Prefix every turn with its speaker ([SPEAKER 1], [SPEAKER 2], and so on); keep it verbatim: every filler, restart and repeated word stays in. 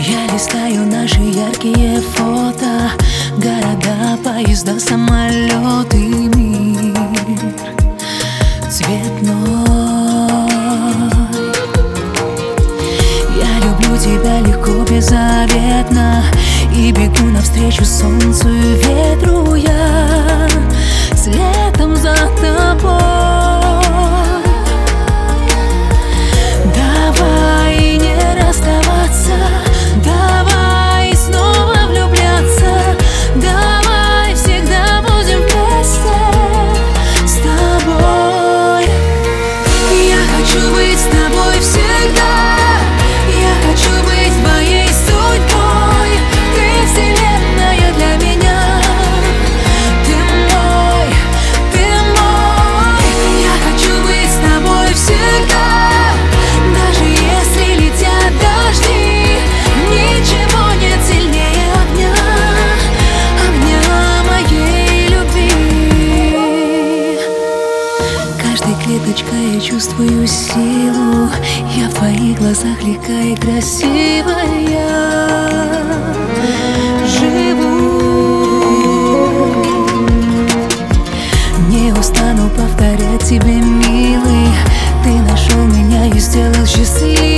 [SPEAKER 1] Я листаю наши яркие фото, города, поезда, самолеты, мир цветной. Я люблю тебя легко, беззаветно, и бегу навстречу солнцу и ветру я, следом за тобой. Давай не расставаться, давай снова влюбляться, давай всегда будем вместе с тобой. Я хочу быть с тобой всегда, я хочу быть твоей судьбой. Ты вселенная для меня, ты мой, ты мой. Я хочу быть с тобой всегда, даже если летят дожди. Ничего нет сильнее огня, огня моей любви. Каждой клеточкой я чувствую силу, я в твоих глазах легка и красивая живу. Не устану повторять тебе, милый, ты нашел меня и сделал счастливой.